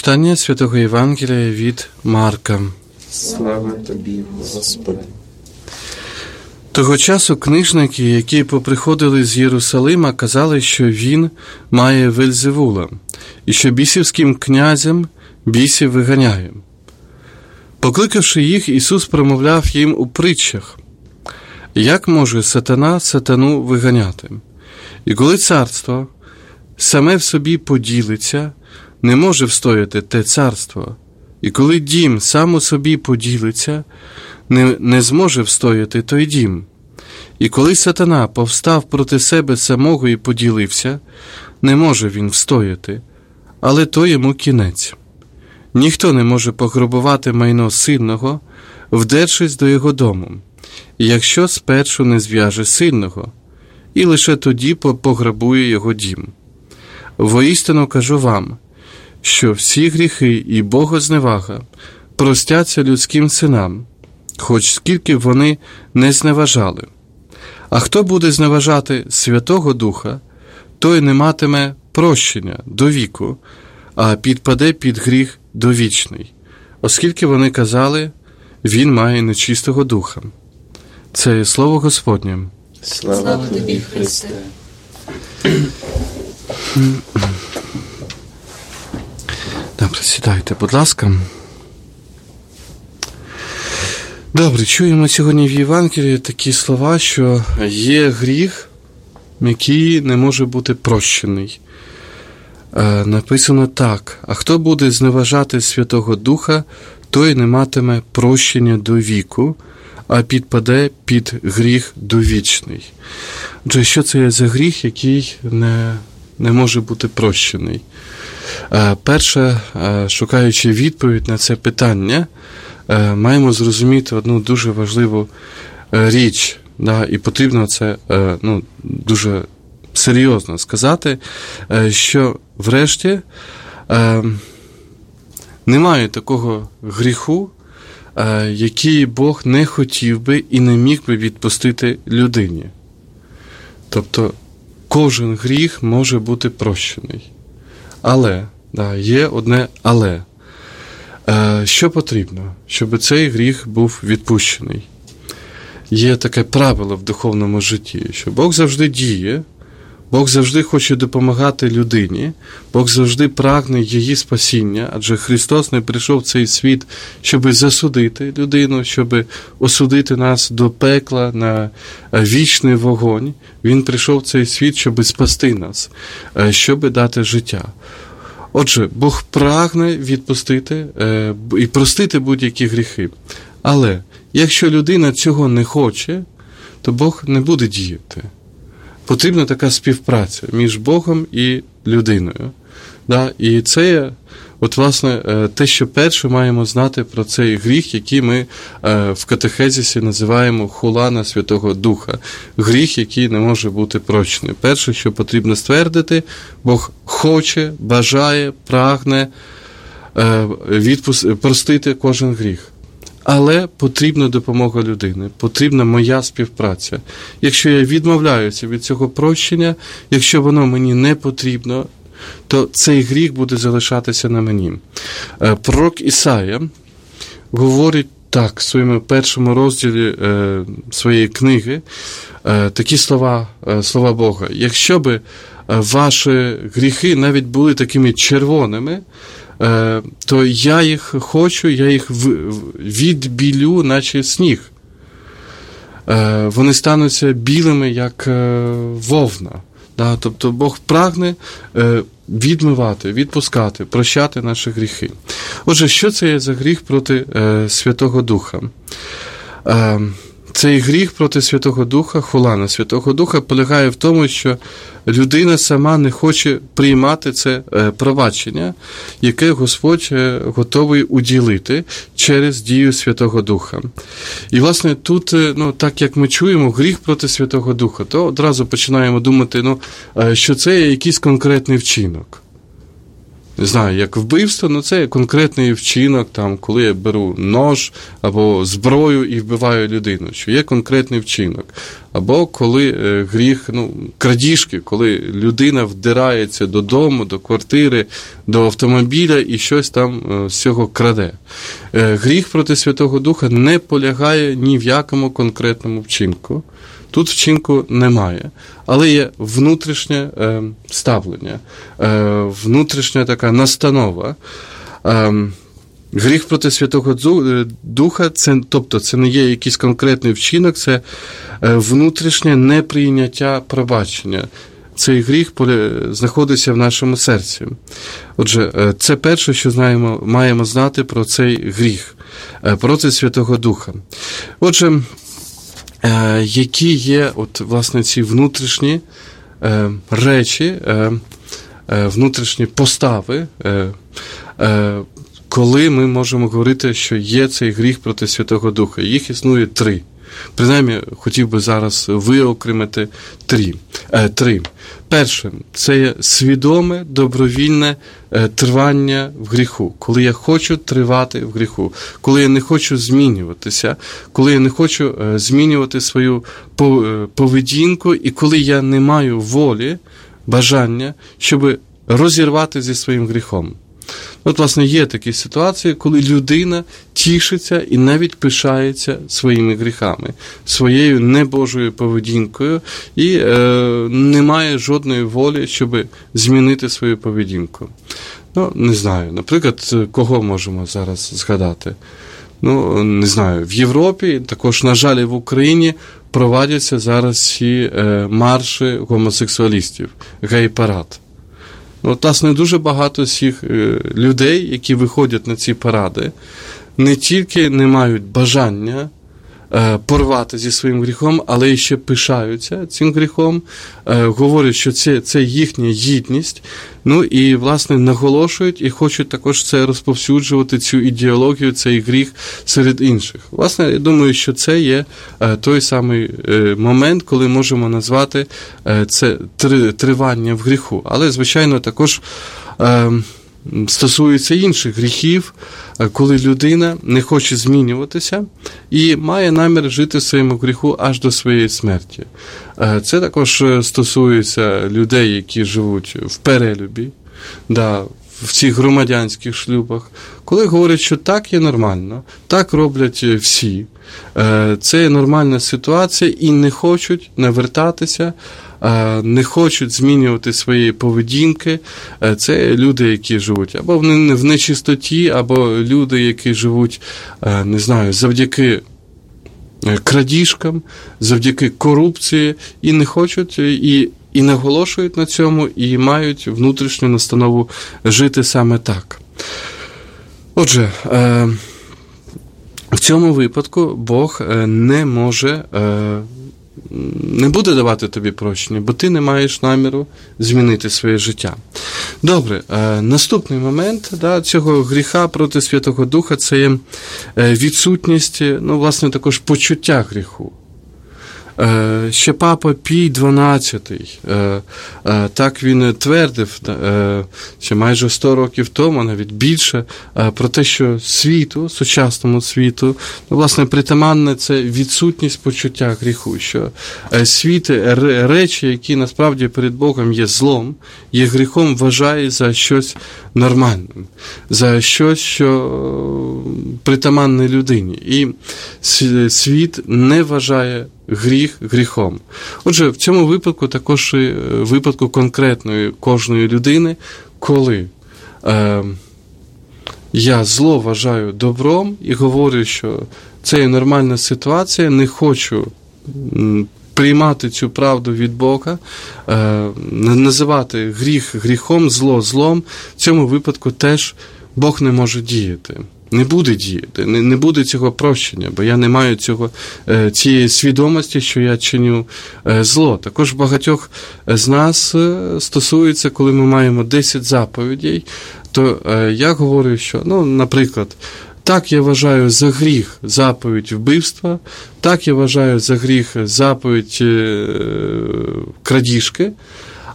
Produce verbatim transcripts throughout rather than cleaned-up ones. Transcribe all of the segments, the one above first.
Читання Святого Євангелія від Марка. Слава Тобі, Господи. Того часу книжники, які поприходили з Єрусалима, казали, що він має Вельзевула, і що бісівським князям бісів виганяє. Покликавши їх, Ісус промовляв їм у притчах: як може сатана сатану виганяти? І коли царство саме в собі поділиться, не може встояти те царство. І коли дім сам у собі поділиться, не, не зможе встояти той дім. І коли сатана повстав проти себе самого і поділився, не може він встояти, але то йому кінець. Ніхто не може пограбувати майно сильного, вдершись до його дому, якщо спершу не зв'яже сильного, і лише тоді пограбує його дім. Воістину кажу вам, що всі гріхи і богозневага простяться людським синам, хоч скільки вони не зневажали. А хто буде зневажати Святого Духа, той не матиме прощення до віку, а підпаде під гріх довічний, оскільки вони казали, він має нечистого духа. Це є слово Господнє. Слава Тобі, Христе. Добре, сідайте, будь ласка. Добре, чуємо сьогодні в Євангелії такі слова, що є гріх, який не може бути прощений. Е, написано так: а хто буде зневажати Святого Духа, той не матиме прощення до віку, а підпаде під гріх довічний. Отже, що це є за гріх, який не, не може бути прощений? Е, перше, е, шукаючи відповідь на це питання, е, маємо зрозуміти одну дуже важливу е, річ, да, і потрібно це е, ну, дуже серйозно сказати, е, що врешті е, немає такого гріху, е, який Бог не хотів би і не міг би відпустити людині. Тобто кожен гріх може бути прощений. Але, да, є одне але. Е, що потрібно, щоб цей гріх був відпущений? Є таке правило в духовному житті, що Бог завжди діє, Бог завжди хоче допомагати людині, Бог завжди прагне її спасіння, адже Христос не прийшов в цей світ, щоб засудити людину, щоб осудити нас до пекла на вічний вогонь. Він прийшов в цей світ, щоб спасти нас, щоб дати життя. Отже, Бог прагне відпустити е, і простити будь-які гріхи. Але якщо людина цього не хоче, то Бог не буде діяти. Потрібна така співпраця між Богом і людиною. Да? І це є, от, власне, те, що перше маємо знати про цей гріх, який ми в катехезисі називаємо хула на Святого Духа. Гріх, який не може бути прощений. Перше, що потрібно ствердити, Бог хоче, бажає, прагне відпусти, простити кожен гріх. Але потрібна допомога людини, потрібна моя співпраця. Якщо я відмовляюся від цього прощення, якщо воно мені не потрібно, то цей гріх буде залишатися на мені. Пророк Ісая говорить так в своєму першому розділі е, своєї книги, е, такі слова, е, слова Бога. Якщо би ваші гріхи навіть були такими червоними, то я їх хочу, я їх відбілю, наче сніг. Вони стануться білими, як вовна. Тобто Бог прагне відмивати, відпускати, прощати наші гріхи. Отже, що це є за гріх проти Святого Духа? Цей гріх проти Святого Духа, хула на Святого Духа, полягає в тому, що людина сама не хоче приймати це пробачення, яке Господь готовий уділити через дію Святого Духа. І, власне, тут, ну, так як ми чуємо гріх проти Святого Духа, то одразу починаємо думати, ну, що це є якийсь конкретний вчинок. не знаю, як вбивство, ну це конкретний вчинок, там, коли я беру нож або зброю і вбиваю людину, що є конкретний вчинок. Або коли е, гріх, ну, крадіжки, коли людина вдирається додому, до квартири, до автомобіля і щось там е, з цього краде. Е, гріх проти Святого Духа не полягає ні в якому конкретному вчинку. Тут вчинку немає, але є внутрішнє е, ставлення, е, внутрішня така настанова. Е, гріх проти Святого Духа, це, тобто це не є якийсь конкретний вчинок, це е, внутрішнє неприйняття пробачення. Цей гріх знаходиться в нашому серці. Отже, е, це перше, що знаємо, маємо знати про цей гріх е, проти Святого Духа. Отже, Е, які є, от, власне, ці внутрішні е, речі, е, е, внутрішні постави, е, е, коли ми можемо говорити, що є цей гріх проти Святого Духа. Їх існує три. Принаймні, хотів би зараз виокремити три. Е, три. Перше, це є свідоме, добровільне е, тривання в гріху. Коли я хочу тривати в гріху, коли я не хочу змінюватися, коли я не хочу е, змінювати свою поведінку, і коли я не маю волі, бажання, щоб розірвати зі своїм гріхом. От, власне, є такі ситуації, коли людина тішиться і навіть пишається своїми гріхами, своєю небожою поведінкою і е, не має жодної волі, щоб змінити свою поведінку. Ну, не знаю, наприклад, кого можемо зараз згадати? Ну, не знаю, в Європі, також, на жаль, і в Україні проводяться зараз ці е, марші гомосексуалістів, гей-парад. От, власне, дуже багато всіх людей, які виходять на ці паради, не тільки не мають бажання е, порвати зі своїм гріхом, але і ще пишаються цим гріхом, е, говорять, що це, це їхня гідність, ну і, власне, наголошують і хочуть також це розповсюджувати, цю ідеологію, цей гріх серед інших. Власне, я думаю, що це є е, той самий е, момент, коли можемо назвати е, це три, тривання в гріху. Але, звичайно, також е, стосується інших гріхів, коли людина не хоче змінюватися і має намір жити в своєму гріху аж до своєї смерті. Це також стосується людей, які живуть в перелюбі, да, в цих громадянських шлюбах, коли говорять, що так є нормально, так роблять всі, це є нормальна ситуація і не хочуть навертатися, не хочуть змінювати свої поведінки. Це люди, які живуть або в нечистоті, або люди, які живуть, не знаю, завдяки крадіжкам, завдяки корупції, і не хочуть, і, і наголошують на цьому, і мають внутрішню настанову жити саме так. Отже, в цьому випадку Бог не може, не буде давати тобі прощення, бо ти не маєш наміру змінити своє життя. Добре, наступний момент, да, цього гріха проти Святого Духа – це є відсутність, ну, власне, також почуття гріху. Ще папа Пій дванадцятий, так він твердив, ще майже сто років тому, навіть більше, про те, що світу, сучасному світу, власне, притаманне це відсутність почуття гріху, що світ, речі, які насправді перед Богом є злом, є гріхом, вважає за щось нормальним, за щось, що притаманне людині. І світ не вважає гріх гріхом. Отже, в цьому випадку, також і випадку конкретної кожної людини, коли е, я зло вважаю добром і говорю, що це є нормальна ситуація, не хочу приймати цю правду від Бога, е, називати гріх гріхом, зло злом, в цьому випадку теж Бог не може діяти. Не буде діяти, не, не буде цього прощення, бо я не маю цього, цієї свідомості, що я чиню зло. Також багатьох з нас стосується, коли ми маємо десять заповідей, то я говорю, що, ну, наприклад, так я вважаю за гріх заповідь вбивства, так я вважаю за гріх заповідь крадіжки,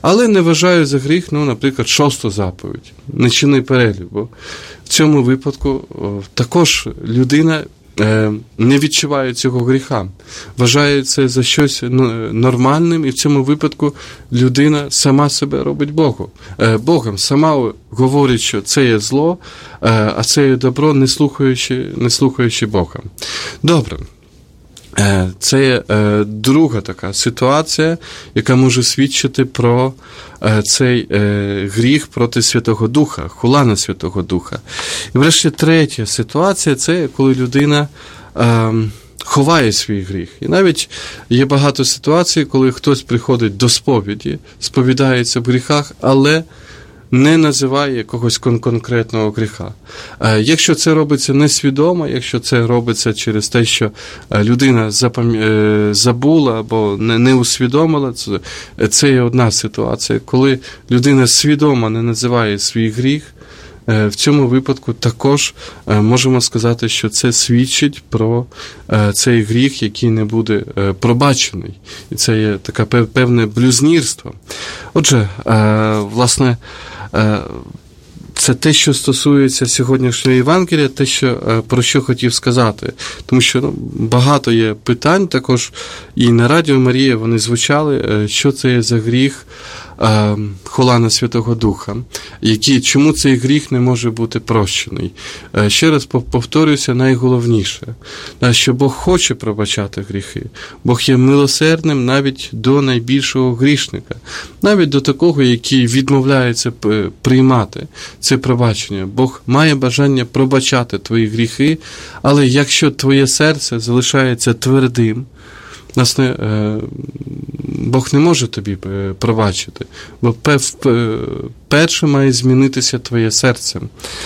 але не вважаю за гріх, ну, наприклад, шосту заповідь, не чини перелюб, бо в цьому випадку також людина не відчуває цього гріха, вважає це за щось нормальним, і в цьому випадку людина сама себе робить Богом. Богом, сама говорить, що це є зло, а це є добро, не слухаючи, не слухаючи Бога. Добре. Це є друга така ситуація, яка може свідчити про цей гріх проти Святого Духа, хула на Святого Духа. І врешті третя ситуація – це коли людина ховає свій гріх. І навіть є багато ситуацій, коли хтось приходить до сповіді, сповідається в гріхах, але не називає якогось кон- конкретного гріха. Е, якщо це робиться несвідомо, якщо це робиться через те, що людина запам... е, забула або не, не усвідомила, це, це є одна ситуація. Коли людина свідомо не називає свій гріх, е, в цьому випадку також е, можемо сказати, що це свідчить про е, цей гріх, який не буде е, пробачений. І це є таке певне блюзнірство. Отже, е, власне, це те, що стосується сьогоднішнього Євангелія, те, що, про що хотів сказати. Тому що ну, багато є питань, також і на Радіо Марія вони звучали, що це є за гріх хула на Святого Духа, які, чому цей гріх не може бути прощений. Ще раз повторюся, найголовніше, що Бог хоче пробачати гріхи. Бог є милосердним навіть до найбільшого грішника, навіть до такого, який відмовляється приймати це пробачення. Бог має бажання пробачати твої гріхи, але якщо твоє серце залишається твердим, власне, Бог не може тобі пробачити, бо перше має змінитися твоє серце.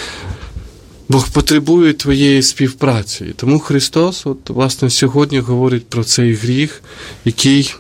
Бог потребує твоєї співпраці. І тому Христос, от, власне, сьогодні говорить про цей гріх, який,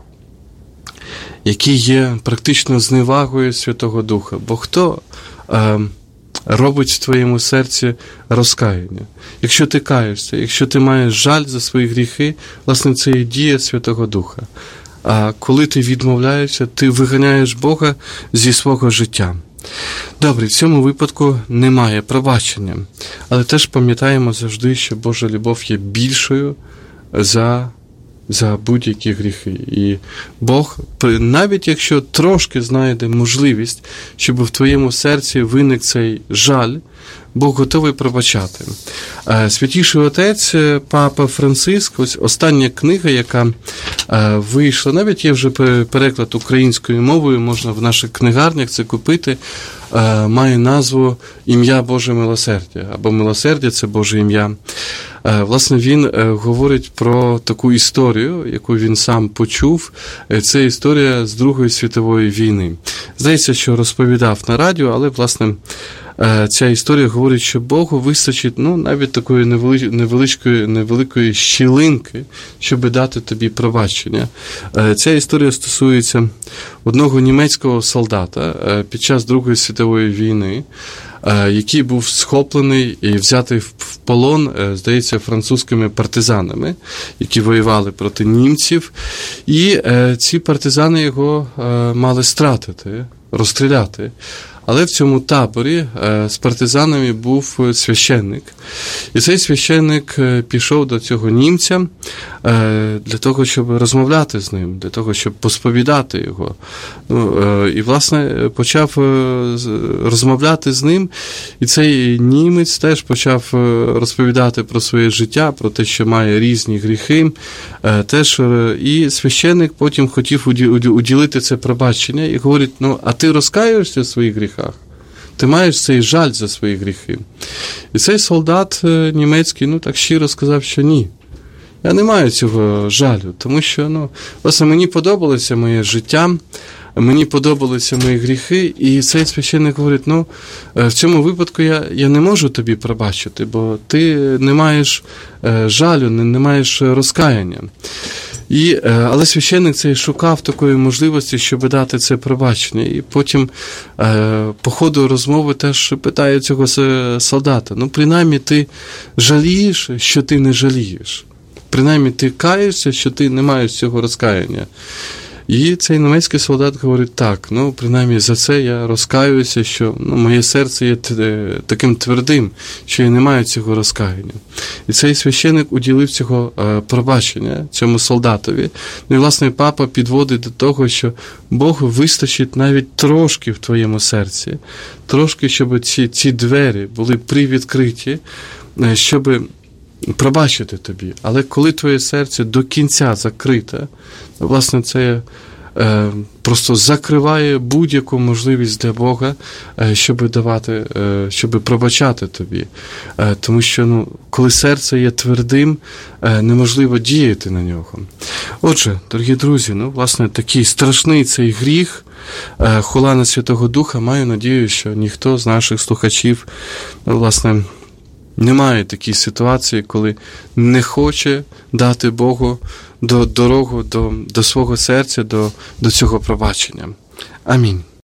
який є практично зневагою Святого Духа. Бо хто е, робить в твоєму серці розкаяння? Якщо ти каєшся, якщо ти маєш жаль за свої гріхи, власне, це є дія Святого Духа. А коли ти відмовляєшся, ти виганяєш Бога зі свого життя. Добре, в цьому випадку немає пробачення. Але теж пам'ятаємо завжди, що Божа любов є більшою за, за будь-які гріхи. І Бог, навіть якщо трошки знайде можливість, щоб в твоєму серці виник цей жаль, Бог готовий пробачати. Святіший Отець, Папа Франциск, ось остання книга, яка вийшла, навіть є вже переклад українською мовою, можна в наших книгарнях це купити, має назву «Ім'я Боже милосердя», або «Милосердя – це Боже ім'я». Власне, він говорить про таку історію, яку він сам почув. Це історія з Другої світової війни. Здається, що розповідав на радіо, але, власне, ця історія говорить, що Богу вистачить, ну, навіть такої невеличкої, невеликої щілинки, щоб дати тобі пробачення. Ця історія стосується одного німецького солдата під час Другої світової війни, який був схоплений і взятий в полон, здається, французькими партизанами, які воювали проти німців. І ці партизани його мали стратити, розстріляти. Але в цьому таборі з партизанами був священник. І цей священник пішов до цього німця для того, щоб розмовляти з ним, для того, щоб посповідати його. І, власне, почав розмовляти з ним. І цей німець теж почав розповідати про своє життя, про те, що має різні гріхи. Теж і священник потім хотів уділити це пробачення і говорить, ну, а ти розкаюєшся в своїх гріхах? Ти маєш цей жаль за свої гріхи. І цей солдат німецький, ну, так щиро сказав, що ні. Я не маю цього жалю, тому що, ну, власне, мені подобалося моє життя, мені подобалися мої гріхи, і цей священник говорить, ну, в цьому випадку я, я не можу тобі пробачити, бо ти не маєш жалю, не, не маєш розкаяння. І, але священник цей шукав такої можливості, щоб дати це пробачення. І потім по ходу розмови теж питає цього солдата, ну, принаймні, ти жалієш, що ти не жалієш? Принаймні, ти каєшся, що ти не маєш цього розкаяння? І цей німецький солдат говорить, так, ну, принаймні за це я розкаюся, що ну, моє серце є таким твердим, що я не маю цього розкаяння. І цей священик уділив цього е, пробачення цьому солдатові. Ну, і, власне, папа підводить до того, що Богу вистачить навіть трошки в твоєму серці, трошки, щоб ці, ці двері були привідкриті, е, щоб пробачити тобі. Але коли твоє серце до кінця закрите, власне, це е, просто закриває будь-яку можливість для Бога, е, щоб давати, е, щоб пробачати тобі. Е, тому що, ну, коли серце є твердим, е, неможливо діяти на нього. Отже, дорогі друзі, ну, власне, такий страшний цей гріх, е, хула на Святого Духа, маю надію, що ніхто з наших слухачів, ну, власне, немає такої ситуації, коли не хоче дати Богу до, дорогу до, до свого серця, до, до цього пробачення. Амінь.